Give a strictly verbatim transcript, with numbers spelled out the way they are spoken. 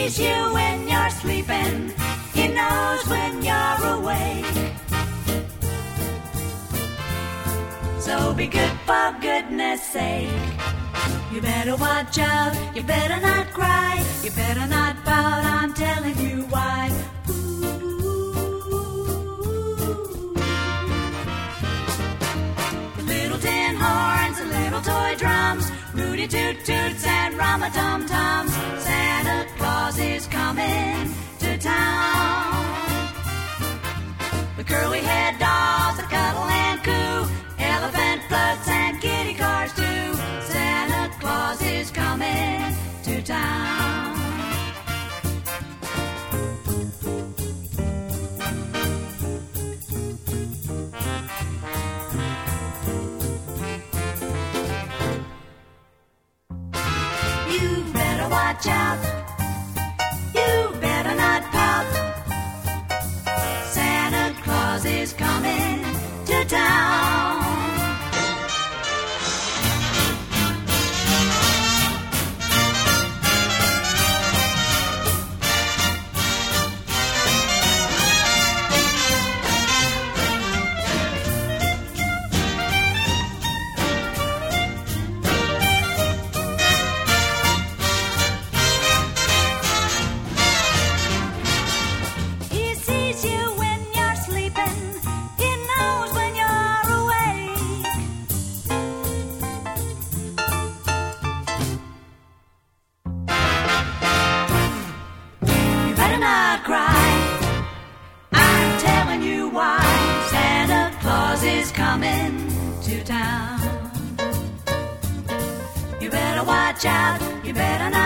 sees you when you're sleeping. He knows when you're awake. So be good for goodness sake. You better watch out, you better not cry, you better not pout, I'm telling you why. The little tin horns, the little toy drums, Rudy Toot Toots and Rama-Tum-Tums. Santa Claus is coming to town. The curly-haired dolls that cuddle and coo, elephant floats and kitty cars too. Santa Claus is coming to town. You better watch out. You better not pout. Santa Claus is coming to town. He sees you when you're sleeping. He knows when you're awake. You better not cry. I'm telling you why. Santa Claus is coming to town. You better watch out. You better not